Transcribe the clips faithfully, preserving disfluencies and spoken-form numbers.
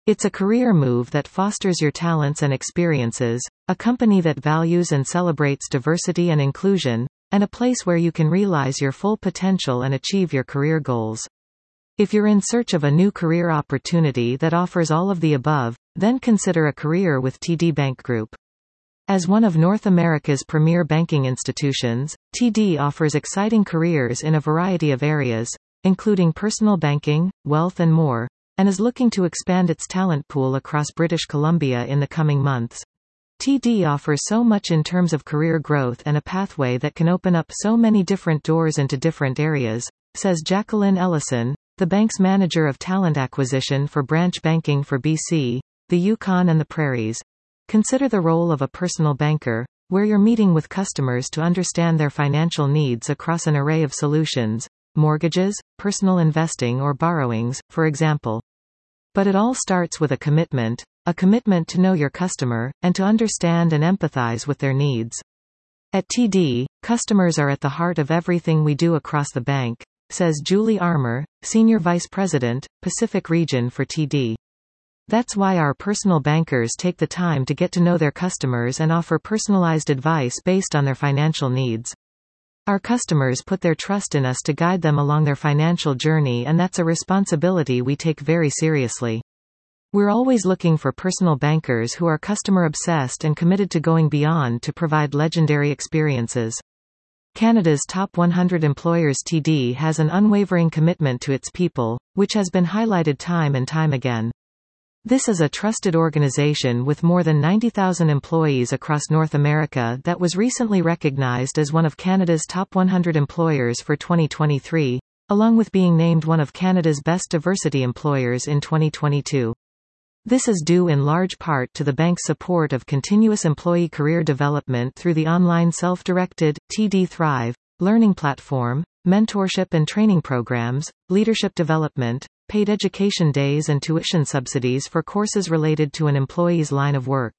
It's a career move that fosters your talents and experiences, a company that values and celebrates diversity and inclusion, and a place where you can realize your full potential and achieve your career goals. If you're in search of a new career opportunity that offers all of the above, then consider a career with T D Bank Group. As one of North America's premier banking institutions, T D offers exciting careers in a variety of areas, including personal banking, wealth and more, and is looking to expand its talent pool across British Columbia in the coming months. T D offers so much in terms of career growth and a pathway that can open up so many different doors into different areas, says Jacqueline Ellison, the bank's manager of talent acquisition for branch banking for B C, the Yukon and the Prairies. Consider the role of a personal banker, where you're meeting with customers to understand their financial needs across an array of solutions, mortgages, personal investing or borrowings, for example. But it all starts with a commitment, a commitment to know your customer, and to understand and empathize with their needs. At T D, customers are at the heart of everything we do across the bank, says Julie Armour, Senior Vice President, Pacific Region for T D. That's why our personal bankers take the time to get to know their customers and offer personalized advice based on their financial needs. Our customers put their trust in us to guide them along their financial journey, and that's a responsibility we take very seriously. We're always looking for personal bankers who are customer-obsessed and committed to going beyond to provide legendary experiences. Canada's top one hundred employers. T D has an unwavering commitment to its people, which has been highlighted time and time again. This is a trusted organization with more than ninety thousand employees across North America that was recently recognized as one of Canada's top one hundred employers for twenty twenty-three, along with being named one of Canada's best diversity employers in twenty twenty-two. This is due in large part to the bank's support of continuous employee career development through the online self-directed, T D Thrive, learning platform, mentorship and training programs, leadership development, paid education days and tuition subsidies for courses related to an employee's line of work.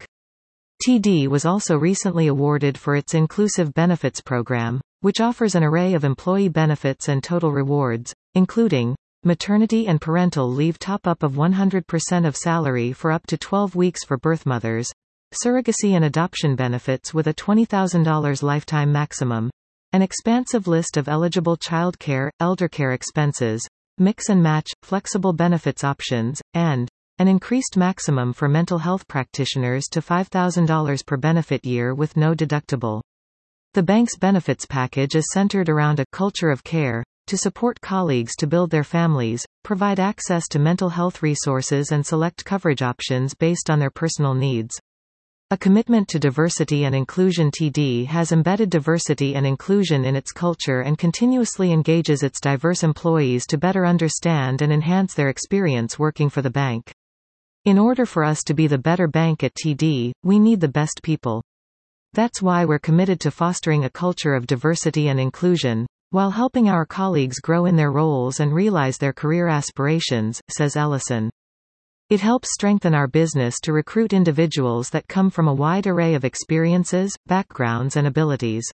T D was also recently awarded for its Inclusive Benefits Program, which offers an array of employee benefits and total rewards, including maternity and parental leave top-up of one hundred percent of salary for up to twelve weeks for birth mothers, surrogacy and adoption benefits with a twenty thousand dollars lifetime maximum, an expansive list of eligible childcare, eldercare expenses, mix and match, flexible benefits options, and an increased maximum for mental health practitioners to five thousand dollars per benefit year with no deductible. The bank's benefits package is centered around a culture of care, to support colleagues to build their families, provide access to mental health resources and select coverage options based on their personal needs. A commitment to diversity and inclusion. T D has embedded diversity and inclusion in its culture and continuously engages its diverse employees to better understand and enhance their experience working for the bank. In order for us to be the better bank at T D, we need the best people. That's why we're committed to fostering a culture of diversity and inclusion, while helping our colleagues grow in their roles and realize their career aspirations, says Ellison. It helps strengthen our business to recruit individuals that come from a wide array of experiences, backgrounds and abilities.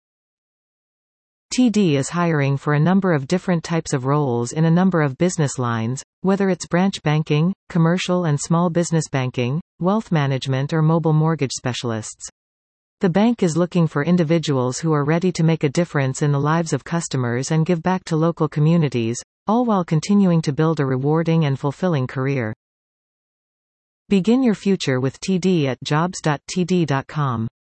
T D is hiring for a number of different types of roles in a number of business lines, whether it's branch banking, commercial and small business banking, wealth management or mobile mortgage specialists. The bank is looking for individuals who are ready to make a difference in the lives of customers and give back to local communities, all while continuing to build a rewarding and fulfilling career. Begin your future with T D at jobs dot T D dot com.